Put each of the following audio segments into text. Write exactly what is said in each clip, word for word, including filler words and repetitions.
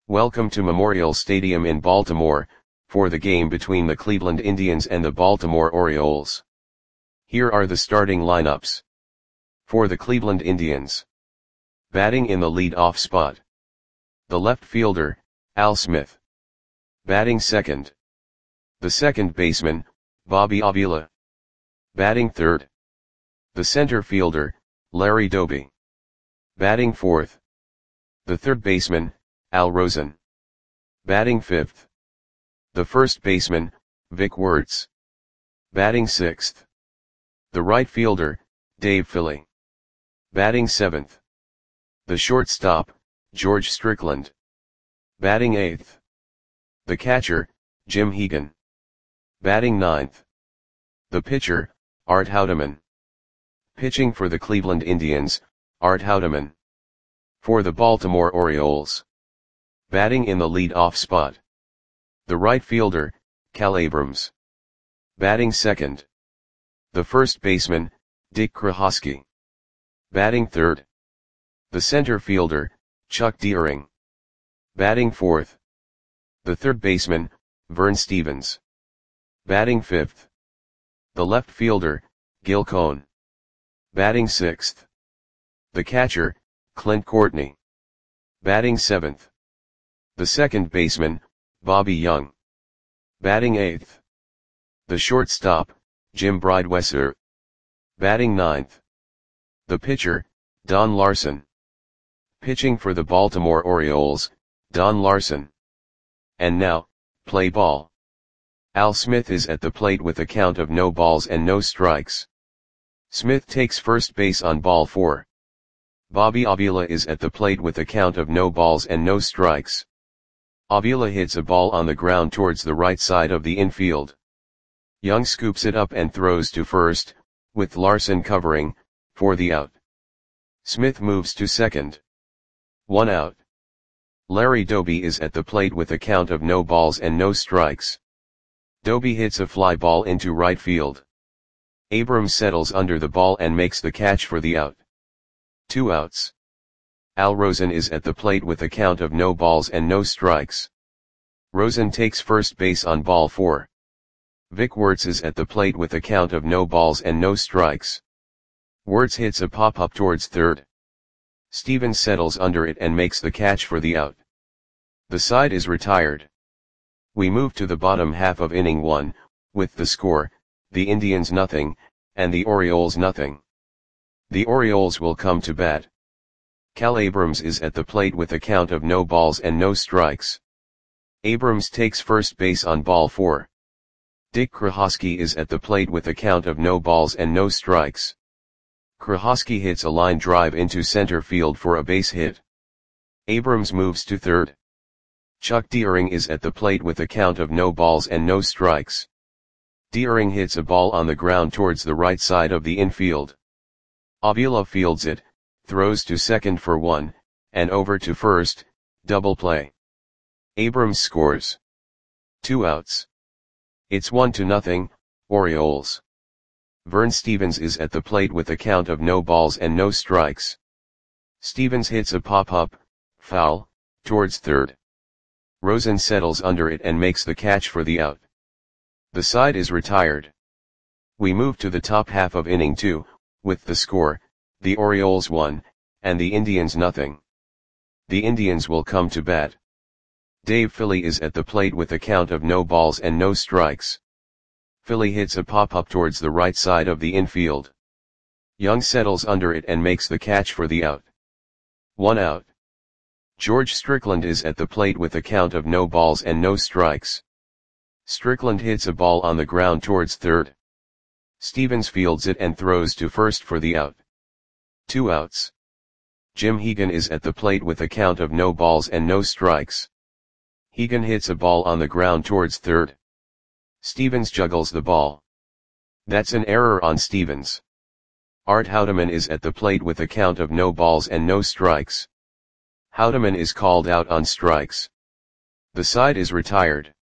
Welcome to Memorial Stadium in Baltimore, for the game between the Cleveland Indians and the Baltimore Orioles. Here are the starting lineups. For the Cleveland Indians. Batting in the lead-off spot. The left fielder, Al Smith. Batting second. The second baseman, Bobby Avila. Batting third. The center fielder, Larry Doby. Batting fourth. The third baseman, Al Rosen. Batting fifth. The first baseman, Vic Wertz. Batting sixth. The right fielder, Dave Philly. Batting seventh. The shortstop, George Strickland. Batting eighth. The catcher, Jim Hegan. Batting ninth. The pitcher, Art Houdeman. Pitching for the Cleveland Indians, Art Houdeman. For the Baltimore Orioles. Batting in the lead-off spot. The right fielder, Cal Abrams. Batting second. The first baseman, Dick Krahosky. Batting third. The center fielder, Chuck Deering. Batting fourth. The third baseman, Vern Stephens. Batting fifth. The left fielder, Gil Cohn. Batting sixth. The catcher, Clint Courtney. Batting seventh. The second baseman, Bobby Young. Batting eighth. The shortstop, Jim Breidwesser. Batting ninth. The pitcher, Don Larson. Pitching for the Baltimore Orioles, Don Larson. And now, play ball. Al Smith is at the plate with a count of no balls and no strikes. Smith takes first base on ball four. Bobby Avila is at the plate with a count of no balls and no strikes. Avila hits a ball on the ground towards the right side of the infield. Young scoops it up and throws to first, with Larson covering, for the out. Smith moves to second. One out. Larry Doby is at the plate with a count of no balls and no strikes. Doby hits a fly ball into right field. Abrams settles under the ball and makes the catch for the out. Two outs. Al Rosen is at the plate with a count of no balls and no strikes. Rosen takes first base on ball four. Vic Wertz is at the plate with a count of no balls and no strikes. Wertz hits a pop-up towards third. Stephens settles under it and makes the catch for the out. The side is retired. We move to the bottom half of inning one, with the score, the Indians nothing, and the Orioles nothing. The Orioles will come to bat. Cal Abrams is at the plate with a count of no balls and no strikes. Abrams takes first base on ball four. Dick Krahosky is at the plate with a count of no balls and no strikes. Krahosky hits a line drive into center field for a base hit. Abrams moves to third. Chuck Deering is at the plate with a count of no balls and no strikes. Deering hits a ball on the ground towards the right side of the infield. Avila fields it, throws to second for one, and over to first, double play. Abrams scores. Two outs. It's one to nothing, Orioles. Vern Stephens is at the plate with a count of no balls and no strikes. Stephens hits a pop-up, foul, towards third. Rosen settles under it and makes the catch for the out. The side is retired. We move to the top half of inning two, with the score, the Orioles one, and the Indians nothing. The Indians will come to bat. Dave Philly is at the plate with a count of no balls and no strikes. Philly hits a pop-up towards the right side of the infield. Young settles under it and makes the catch for the out. One out. George Strickland is at the plate with a count of no balls and no strikes. Strickland hits a ball on the ground towards third. Stephens fields it and throws to first for the out. Two outs. Jim Hegan is at the plate with a count of no balls and no strikes. Hegan hits a ball on the ground towards third. Stephens juggles the ball. That's an error on Stephens. Art Houdeman is at the plate with a count of no balls and no strikes. Houdeman is called out on strikes. The side is retired.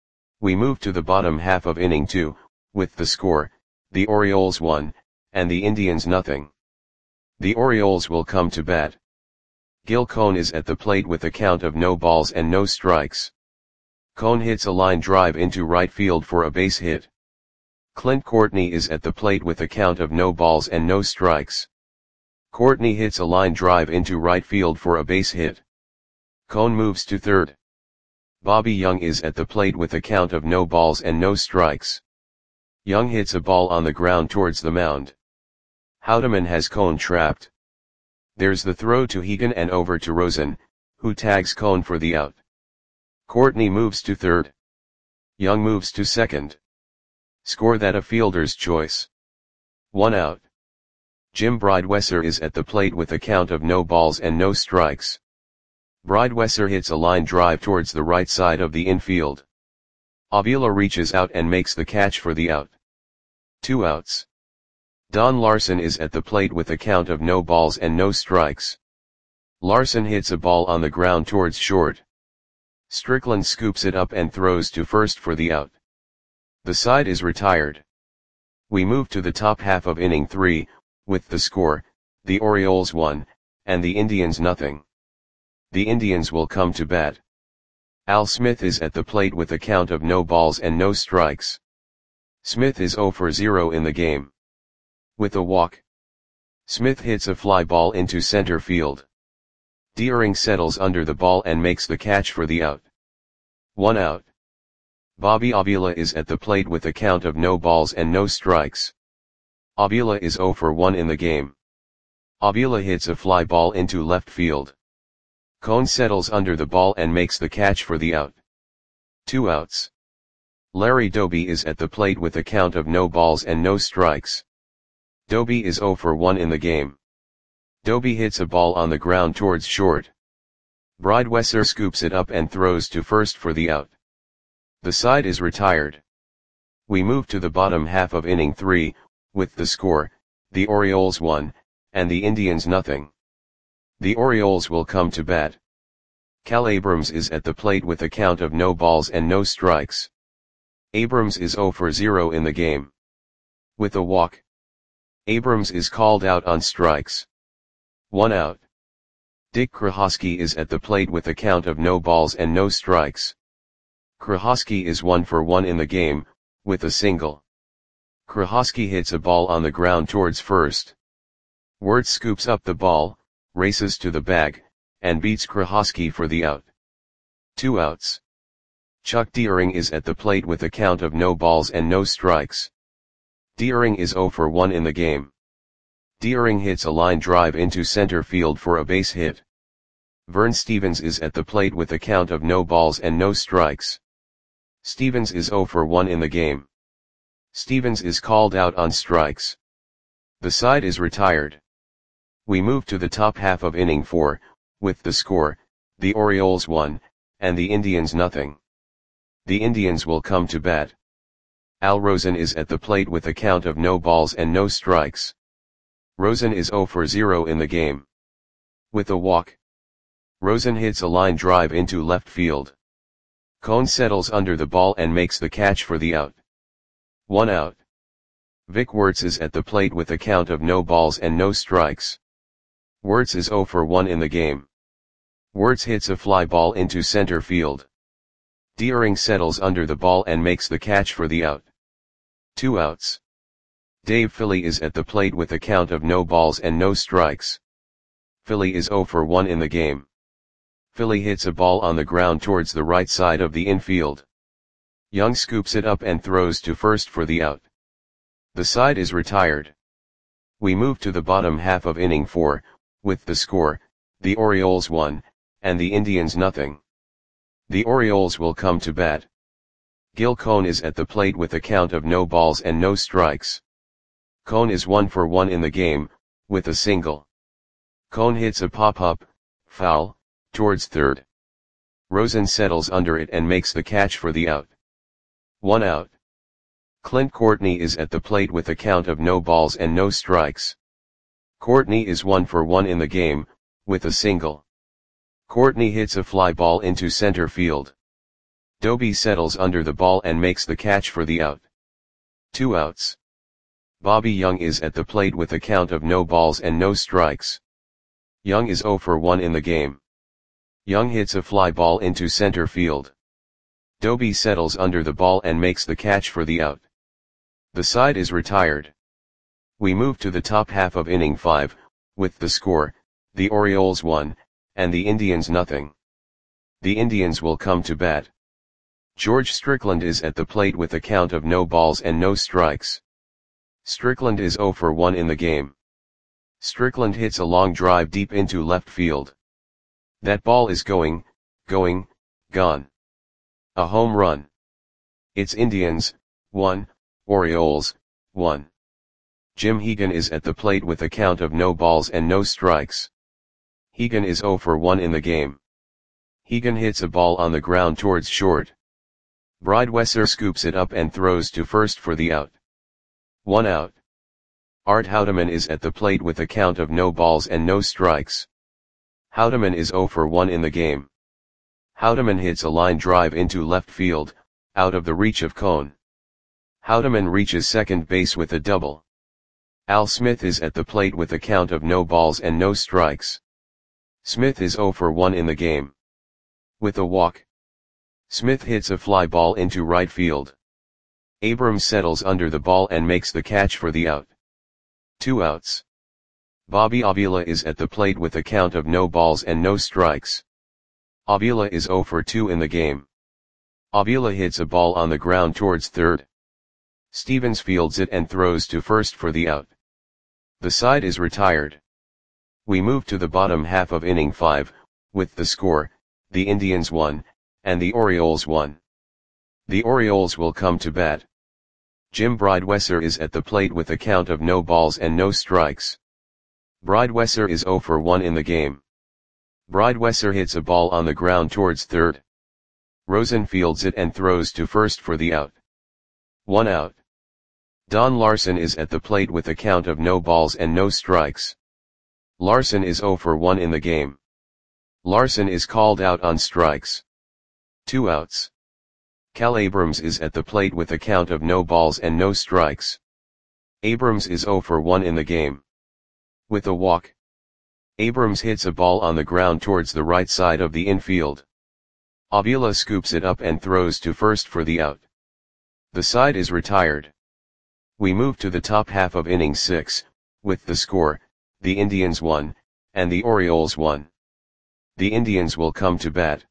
We move to the bottom half of inning two, with the score, the Orioles one, and the Indians nothing. The Orioles will come to bat. Gil Cone is at the plate with a count of no balls and no strikes. Cone hits a line drive into right field for a base hit. Clint Courtney is at the plate with a count of no balls and no strikes. Courtney hits a line drive into right field for a base hit. Cone moves to third. Bobby Young is at the plate with a count of no balls and no strikes. Young hits a ball on the ground towards the mound. Houdeman has Cone trapped. There's the throw to Hegan and over to Rosen, who tags Cone for the out. Courtney moves to third. Young moves to second. Score that a fielder's choice. One out. Jim Bridewesser is at the plate with a count of no balls and no strikes. Bridewesser hits a line drive towards the right side of the infield. Avila reaches out and makes the catch for the out. Two outs. Don Larson is at the plate with a count of no balls and no strikes. Larson hits a ball on the ground towards short. Strickland scoops it up and throws to first for the out. The side is retired. We move to the top half of inning three, with the score, the Orioles one, and the Indians nothing. The Indians will come to bat. Al Smith is at the plate with a count of no balls and no strikes. Smith is zero for zero in the game. With a walk, Smith hits a fly ball into center field. Deering settles under the ball and makes the catch for the out. One out. Bobby Avila is at the plate with a count of no balls and no strikes. Avila is zero for one in the game. Avila hits a fly ball into left field. Cone settles under the ball and makes the catch for the out. Two outs. Larry Doby is at the plate with a count of no balls and no strikes. Doby is zero for one in the game. Doby hits a ball on the ground towards short. Bridewesser scoops it up and throws to first for the out. The side is retired. We move to the bottom half of inning three, with the score, the Orioles one, and the Indians nothing. The Orioles will come to bat. Cal Abrams is at the plate with a count of no balls and no strikes. Abrams is zero for zero in the game. With a walk, Abrams is called out on strikes. One out. Dick Krahosky is at the plate with a count of no balls and no strikes. Krahosky is one for one in the game, with a single. Krahosky hits a ball on the ground towards first. Wirtz scoops up the ball, races to the bag, and beats Krahosky for the out. Two outs. Chuck Deering is at the plate with a count of no balls and no strikes. Deering is zero for one in the game. Deering hits a line drive into center field for a base hit. Vern Stevens is at the plate with a count of no balls and no strikes. Stevens is zero for one in the game. Stevens is called out on strikes. The side is retired. We move to the top half of inning four, with the score, the Orioles one, and the Indians nothing. The Indians will come to bat. Al Rosen is at the plate with a count of no balls and no strikes. Rosen is zero for zero in the game. With a walk, Rosen hits a line drive into left field. Cone settles under the ball and makes the catch for the out. One out. Vic Wirtz is at the plate with a count of no balls and no strikes. Wirtz is zero for one in the game. Wirtz hits a fly ball into center field. Deering settles under the ball and makes the catch for the out. Two outs. Dave Philly is at the plate with a count of no balls and no strikes. Philly is zero for one in the game. Philly hits a ball on the ground towards the right side of the infield. Young scoops it up and throws to first for the out. The side is retired. We move to the bottom half of inning four, with the score, the Orioles one, and the Indians nothing. The Orioles will come to bat. Gil Cone is at the plate with a count of no balls and no strikes. Cone is one for one in the game, with a single. Cone hits a pop-up, foul, towards third. Rosen settles under it and makes the catch for the out. One out. Clint Courtney is at the plate with a count of no balls and no strikes. Courtney is one for one in the game, with a single. Courtney hits a fly ball into center field. Doby settles under the ball and makes the catch for the out. Two outs. Bobby Young is at the plate with a count of no balls and no strikes. Young is zero for one in the game. Young hits a fly ball into center field. Doby settles under the ball and makes the catch for the out. The side is retired. We move to the top half of inning five, with the score, the Orioles one, and the Indians nothing. The Indians will come to bat. George Strickland is at the plate with a count of no balls and no strikes. Strickland is zero for one in the game. Strickland hits a long drive deep into left field. That ball is going, going, gone. A home run. It's Indians, one, Orioles, one. Jim Hegan is at the plate with a count of no balls and no strikes. Hegan is zero for one in the game. Hegan hits a ball on the ground towards short. Breidwesser scoops it up and throws to first for the out. One out. Art Houdeman is at the plate with a count of no balls and no strikes. Houdeman is zero for one in the game. Houdeman hits a line drive into left field, out of the reach of Cone. Houdeman reaches second base with a double. Al Smith is at the plate with a count of no balls and no strikes. Smith is zero for one in the game. With a walk, Smith hits a fly ball into right field. Abrams settles under the ball and makes the catch for the out. Two outs. Bobby Avila is at the plate with a count of no balls and no strikes. Avila is zero for two in the game. Avila hits a ball on the ground towards third. Stevens fields it and throws to first for the out. The side is retired. We move to the bottom half of inning five, with the score, the Indians one, and the Orioles one. The Orioles will come to bat. Jim Breidwesser is at the plate with a count of no balls and no strikes. Breidwesser is zero for one in the game. Breidwesser hits a ball on the ground towards third. Rosen fields it and throws to first for the out. One out. Don Larson is at the plate with a count of no balls and no strikes. Larson is zero for one in the game. Larson is called out on strikes. Two outs. Cal Abrams is at the plate with a count of no balls and no strikes. Abrams is zero for one in the game. With a walk, Abrams hits a ball on the ground towards the right side of the infield. Avila scoops it up and throws to first for the out. The side is retired. We move to the top half of inning six, with the score, the Indians one, and the Orioles one. The Indians will come to bat.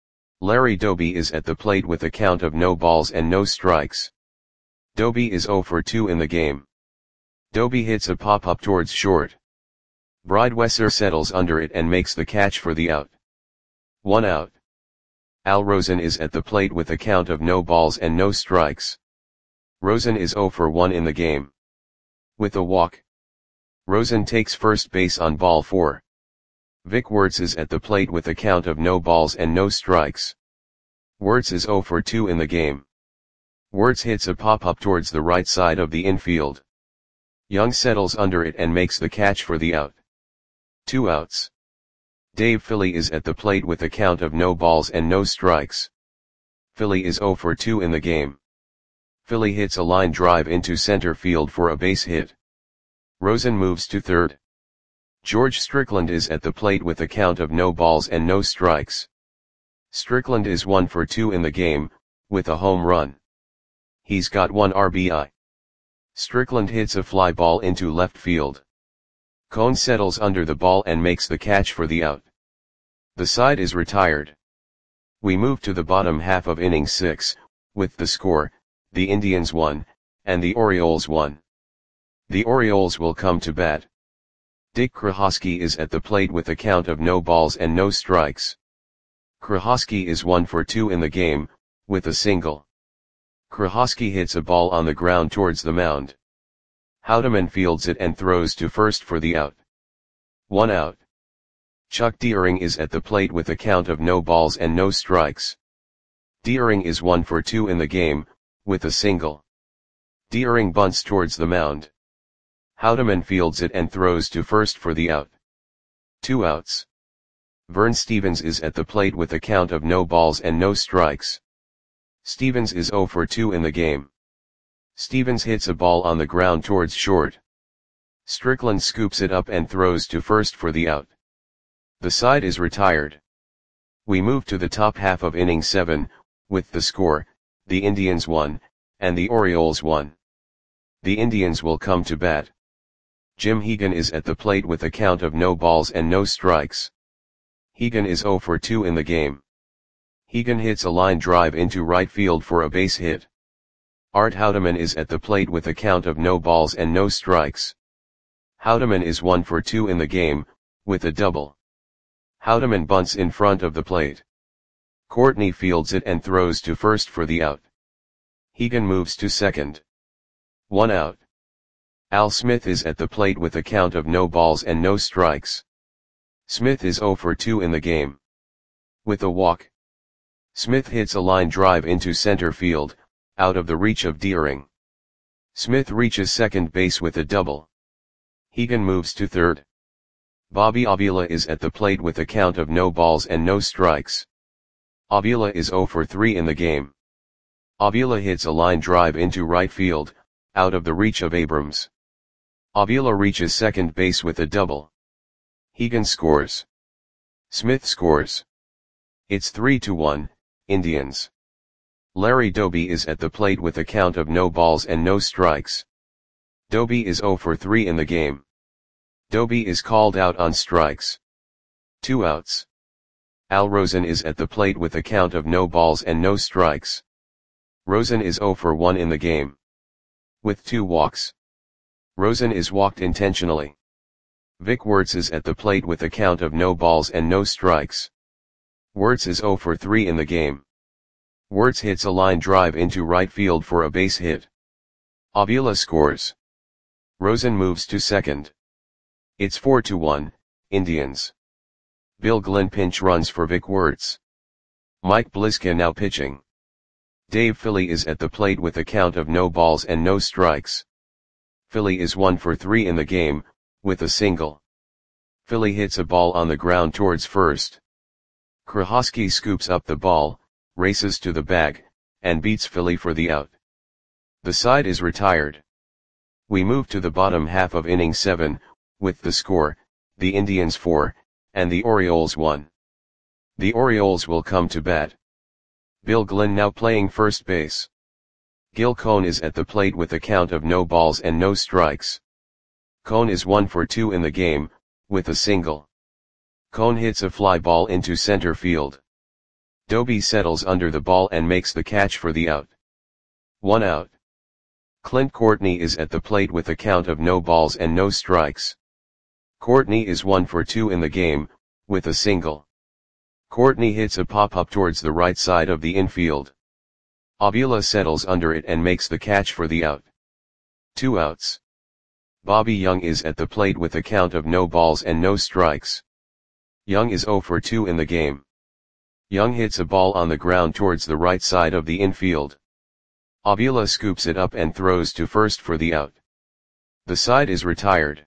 Larry Doby is at the plate with a count of no balls and no strikes. Doby is zero for two in the game. Doby hits a pop-up towards short. Breidwesser settles under it and makes the catch for the out. One out. Al Rosen is at the plate with a count of no balls and no strikes. Rosen is zero for one in the game. With a walk, Rosen takes first base on ball four. Vic Wertz is at the plate with a count of no balls and no strikes. Wertz is zero for two in the game. Wertz hits a pop-up towards the right side of the infield. Young settles under it and makes the catch for the out. Two outs. Dave Philly is at the plate with a count of no balls and no strikes. Philly is zero for two in the game. Philly hits a line drive into center field for a base hit. Rosen moves to third. George Strickland is at the plate with a count of no balls and no strikes. Strickland is one for two in the game, with a home run. He's got one R B I. Strickland hits a fly ball into left field. Cone settles under the ball and makes the catch for the out. The side is retired. We move to the bottom half of inning six, with the score, the Indians one, and the Orioles one. The Orioles will come to bat. Dick Krahosky is at the plate with a count of no balls and no strikes. Krahosky is one for two in the game, with a single. Krahosky hits a ball on the ground towards the mound. Houdeman fields it and throws to first for the out. One out. Chuck Deering is at the plate with a count of no balls and no strikes. Deering is one for two in the game, with a single. Deering bunts towards the mound. Houdeman fields it and throws to first for the out. Two outs. Vern Stevens is at the plate with a count of no balls and no strikes. Stevens is zero for two in the game. Stevens hits a ball on the ground towards short. Strickland scoops it up and throws to first for the out. The side is retired. We move to the top half of inning seven, with the score, the Indians one, and the Orioles one. The Indians will come to bat. Jim Hegan is at the plate with a count of no balls and no strikes. Hegan is oh for two in the game. Hegan hits a line drive into right field for a base hit. Art Houdeman is at the plate with a count of no balls and no strikes. Houdeman is one for two in the game, with a double. Houdeman bunts in front of the plate. Courtney fields it and throws to first for the out. Hegan moves to second. One out. Al Smith is at the plate with a count of no balls and no strikes. Smith is oh for two in the game. With a walk. Smith hits a line drive into center field, out of the reach of Deering. Smith reaches second base with a double. Hegan moves to third. Bobby Avila is at the plate with a count of no balls and no strikes. Avila is oh for three in the game. Avila hits a line drive into right field, out of the reach of Abrams. Avila reaches second base with a double. Hegan scores. Smith scores. It's three to one, Indians. Larry Doby is at the plate with a count of no balls and no strikes. Doby is oh for three in the game. Doby is called out on strikes. Two outs. Al Rosen is at the plate with a count of no balls and no strikes. Rosen is oh for one in the game. With two walks. Rosen is walked intentionally. Vic Wertz is at the plate with a count of no balls and no strikes. Wertz is oh for three in the game. Wertz hits a line drive into right field for a base hit. Avila scores. Rosen moves to second. It's four to one, Indians. Bill Glenn pinch runs for Vic Wertz. Mike Bliska now pitching. Dave Philly is at the plate with a count of no balls and no strikes. Philly is one for three in the game, with a single. Philly hits a ball on the ground towards first. Krahosky scoops up the ball, races to the bag, and beats Philly for the out. The side is retired. We move to the bottom half of inning seven, with the score, the Indians four, and the Orioles one. The Orioles will come to bat. Bill Glenn now playing first base. Gil Cone is at the plate with a count of no balls and no strikes. Cone is one for two in the game, with a single. Cone hits a fly ball into center field. Doby settles under the ball and makes the catch for the out. One out. Clint Courtney is at the plate with a count of no balls and no strikes. Courtney is one for two in the game, with a single. Courtney hits a pop-up towards the right side of the infield. Avila settles under it and makes the catch for the out. Two outs. Bobby Young is at the plate with a count of no balls and no strikes. Young is oh for two in the game. Young hits a ball on the ground towards the right side of the infield. Avila scoops it up and throws to first for the out. The side is retired.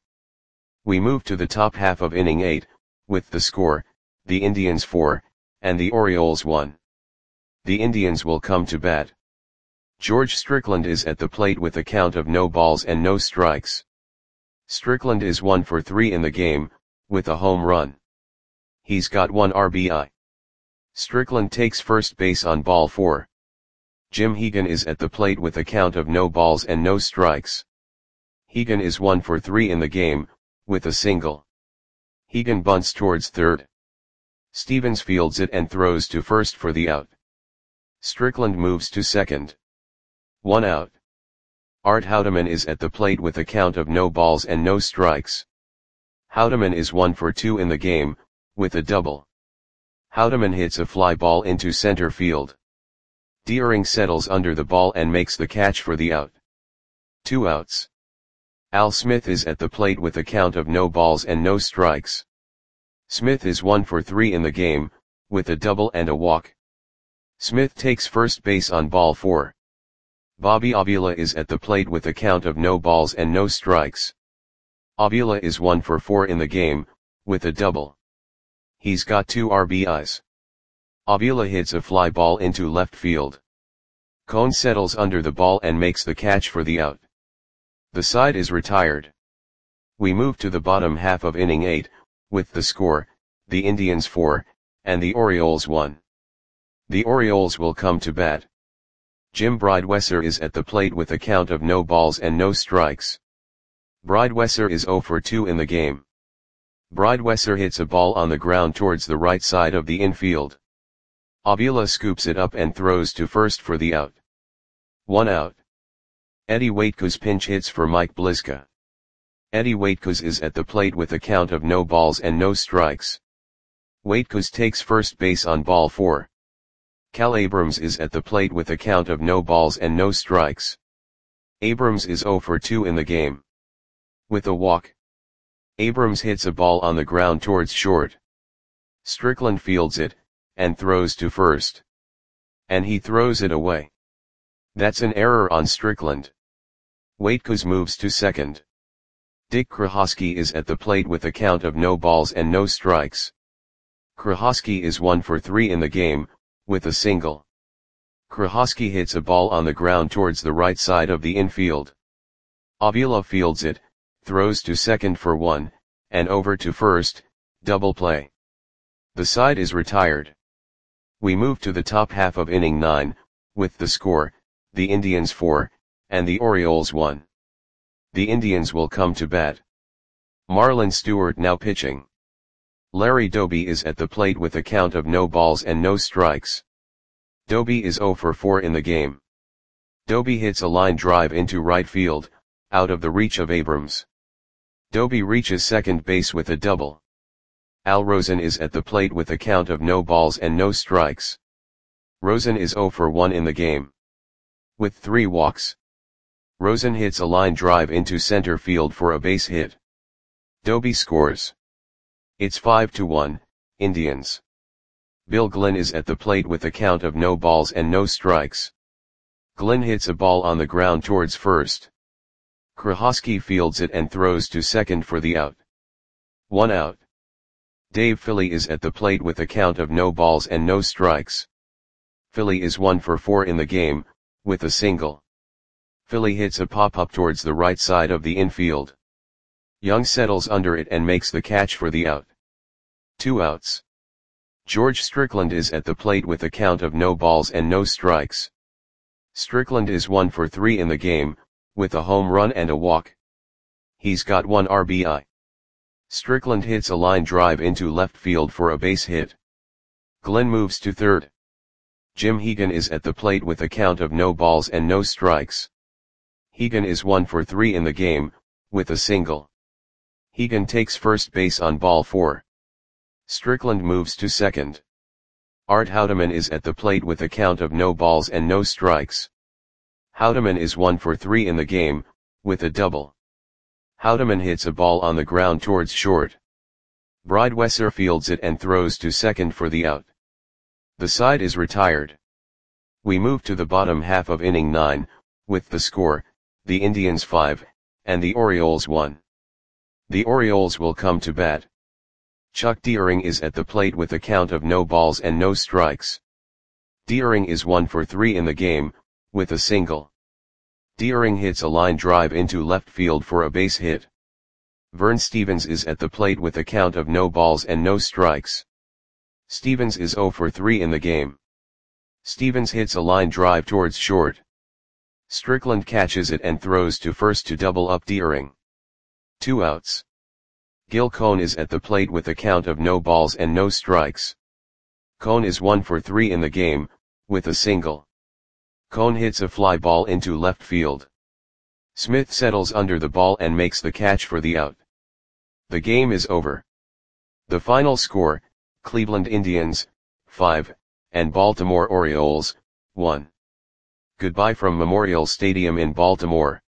We move to the top half of inning eight, with the score, the Indians four, and the Orioles one. The Indians will come to bat. George Strickland is at the plate with a count of no balls and no strikes. Strickland is one for three in the game, with a home run. He's got one R B I. Strickland takes first base on ball four. Jim Hegan is at the plate with a count of no balls and no strikes. Hegan is one for three in the game, with a single. Hegan bunts towards third. Stevens fields it and throws to first for the out. Strickland moves to second. One out. Art Houdeman is at the plate with a count of no balls and no strikes. Houdeman is one for two in the game, with a double. Houdeman hits a fly ball into center field. Deering settles under the ball and makes the catch for the out. Two outs. Al Smith is at the plate with a count of no balls and no strikes. Smith is one for three in the game, with a double and a walk. Smith takes first base on ball four. Bobby Avila is at the plate with a count of no balls and no strikes. Avila is one for four in the game, with a double. He's got two R B Is. Avila hits a fly ball into left field. Cone settles under the ball and makes the catch for the out. The side is retired. We move to the bottom half of inning eight, with the score, the Indians four, and the Orioles one. The Orioles will come to bat. Jim Bridewesser is at the plate with a count of no balls and no strikes. Bridewesser is zero for two in the game. Bridewesser hits a ball on the ground towards the right side of the infield. Avila scoops it up and throws to first for the out. One out. Eddie Waitkos pinch hits for Mike Bliska. Eddie Waitkos is at the plate with a count of no balls and no strikes. Waitkos takes first base on ball four. Cal Abrams is at the plate with a count of no balls and no strikes. Abrams is zero for two in the game. With a walk, Abrams hits a ball on the ground towards short. Strickland fields it, and throws to first. And he throws it away. That's an error on Strickland. Waitkos moves to second. Dick Krahosky is at the plate with a count of no balls and no strikes. Krahosky is one for three in the game, with a single. Krahosky hits a ball on the ground towards the right side of the infield. Avila fields it, throws to second for one, and over to first, double play. The side is retired. We move to the top half of inning nine, with the score, the Indians four, and the Orioles one. The Indians will come to bat. Marlon Stewart now pitching. Larry Doby is at the plate with a count of no balls and no strikes. Doby is zero for four in the game. Doby hits a line drive into right field, out of the reach of Abrams. Doby reaches second base with a double. Al Rosen is at the plate with a count of no balls and no strikes. Rosen is zero for one in the game. With three walks, Rosen hits a line drive into center field for a base hit. Doby scores. It's five to one, Indians. Bill Glenn is at the plate with a count of no balls and no strikes. Glenn hits a ball on the ground towards first. Krahosky fields it and throws to second for the out. One out. Dave Philly is at the plate with a count of no balls and no strikes. Philly is one for four in the game, with a single. Philly hits a pop-up towards the right side of the infield. Young settles under it and makes the catch for the out. Two outs. George Strickland is at the plate with a count of no balls and no strikes. Strickland is one for three in the game, with a home run and a walk. He's got one R B I. Strickland hits a line drive into left field for a base hit. Glenn moves to third. Jim Hegan is at the plate with a count of no balls and no strikes. Hegan is one for three in the game, with a single. Hegan takes first base on ball four. Strickland moves to second. Art Houdeman is at the plate with a count of no balls and no strikes. Houdeman is one for three in the game, with a double. Houdeman hits a ball on the ground towards short. Bridewesser fields it and throws to second for the out. The side is retired. We move to the bottom half of inning nine, with the score, the Indians five, and the Orioles one. The Orioles will come to bat. Chuck Deering is at the plate with a count of no balls and no strikes. Deering is one for three in the game, with a single. Deering hits a line drive into left field for a base hit. Vern Stevens is at the plate with a count of no balls and no strikes. Stevens is zero for three in the game. Stevens hits a line drive towards short. Strickland catches it and throws to first to double up Deering. Two outs. Gil Cohn is at the plate with a count of no balls and no strikes. Cohn is one for three in the game, with a single. Cohn hits a fly ball into left field. Smith settles under the ball and makes the catch for the out. The game is over. The final score, Cleveland Indians, five, and Baltimore Orioles, one. Goodbye from Memorial Stadium in Baltimore.